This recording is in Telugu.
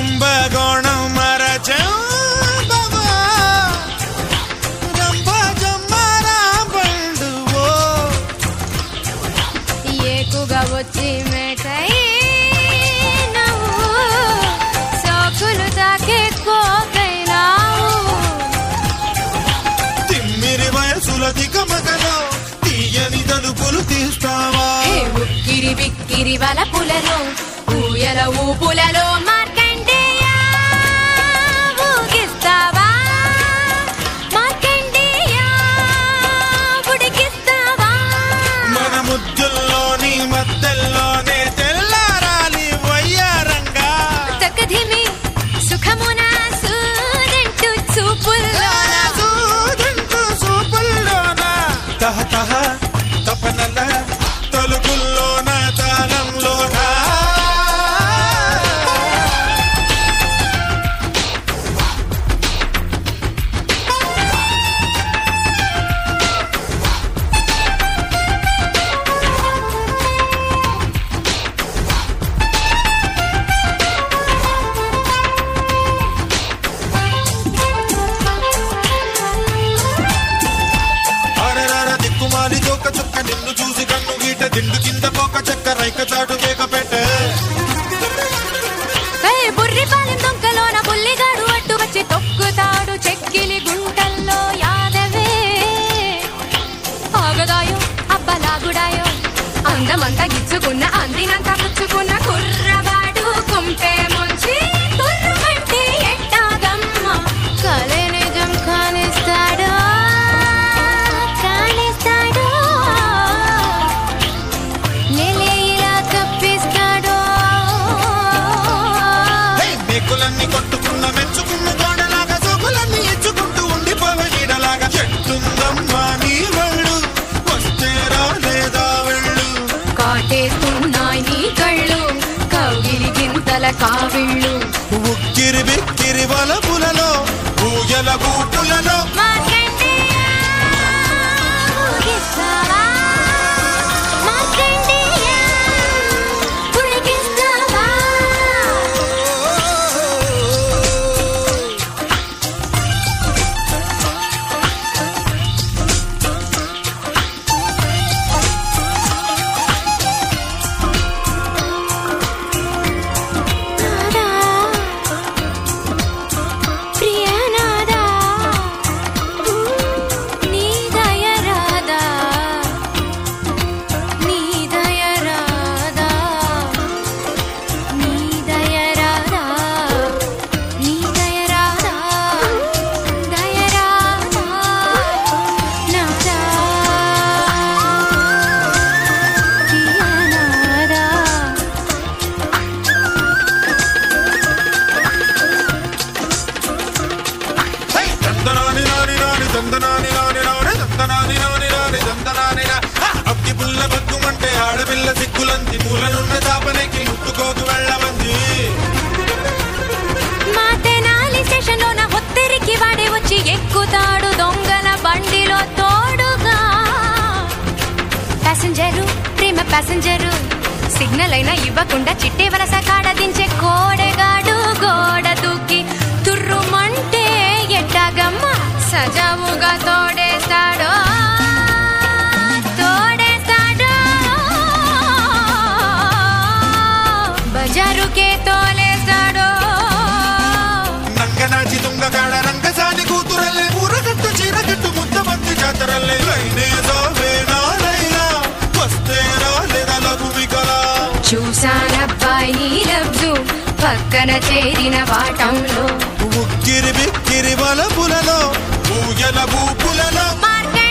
కుంభకోణం మరచం రంభ జమ్మరా బండువో ఏకుగా వచ్చి మేటై నవ్వు సోకులు తాకే కోకైనావు తిమ్మిరి వయసుల దిగమగలో తీయని తలుపులు తీస్తావా ఉక్కిరి బిక్కిరి వలపులలో ఊయల ఊపులలో మార్కండేయ ఊగిస్తావా మార్కండేయ ఉడికిస్తావా మన ముద్దుల్లోని మద్దల్లోనే తెల్లారాలి వయ్యారంగా తక్కధిమి సుఖమున సూదంటూ చూపుల్లోన తహ తహ తపనల తలుపుల్లోన తాళంలోన దిక్కుమాలి జోక చుక్క నిన్ను చూసి కన్ను గీట దిండు కింద పోక చెక్క రైక చాటు వేక పెట్టే బుర్రి పాలెం దొంకలోన బుల్లిగాడు అడ్డు వచ్చి తొక్కుతాడు చెక్కిలి గుంటల్లో యాదవే ఆగదాయో అబ్బలాగుడాయో అందమంతా గిచ్చుకున్న అందినంతా పుచ్చుకున్న కుర్రవాడు కుంపే ముంచి కుర్రమంటే ఎట్టాగమ్మ కలే నిజం కానిస్తాడు కానిస్తాడు నెలే ఇలా కప్పిస్తాడు మేకులన్నీ కొట్టుకున్న మెచ్చుకున్న గోడలాగా సోకులన్నీ ఇచ్చుకుంటూ ఉండిపోవే నీడలాగా చెట్టుందమ్మా నీ వెళ్ళు వస్తే రాలేదా వెళ్ళు కాటేస్తున్నాయి నీ కళ్ళు కౌగిలి గింతల కావిళ్ళు ఉక్కిరి బిక్కిరి వలపులలో ఊయల గూపులలో మార్కండేయ ఊగిస్తావా మార్కండేయ ఉడికిస్తావా నాదా ప్రియనాదా నీ దయ రాదా నీ దయ రాదా నీ దయ రాదా నీ దయ రాదా దయ రాదా నాదా ప్రియనాదా దందనాని నాని నాని దందనాని నాని నాని దందనాని నాని నాని దందనాని అక్కి పుల్ల బతుమంటే ఆడపిల్ల సిగ్గులంది పూలనున్న చాపనేకి ముట్టుకోకు వెళ్ళమంది మా తెనాలి స్టేషన్లోన హొత్తెరికి వాడే వచ్చి ఎక్కుతాడు దొంగల బండిలో తోడుగా ప్యాసింజరు ప్రేమ ప్యాసింజరు సిగ్నల్ అయినా ఇవ్వకుండా చిట్టే వరస కాడ దించే కోడెగాడు గోడ దూకి తుర్రుమంటే ఎట్టాగమ్మ సజావుగా తోడేస్తాడో తోడేస్తాడో బజారుకే తోలేస్తాడో నంగనాచి తుంగ కాడ రంగసాని కూతురల్లే ఊరగట్టు చీరగట్టు ముద్దబంతి జాతరల్లే లైనేదో వేనాలైనా వస్తే రాలేదా లఘుమికలా చూసానబ్బాయి నీ లబ్జు పక్కన చేరిన వాటంలో ఉక్కిరి బిక్కిరి వలపులలో ఊయల గూపులలో మార్కెట్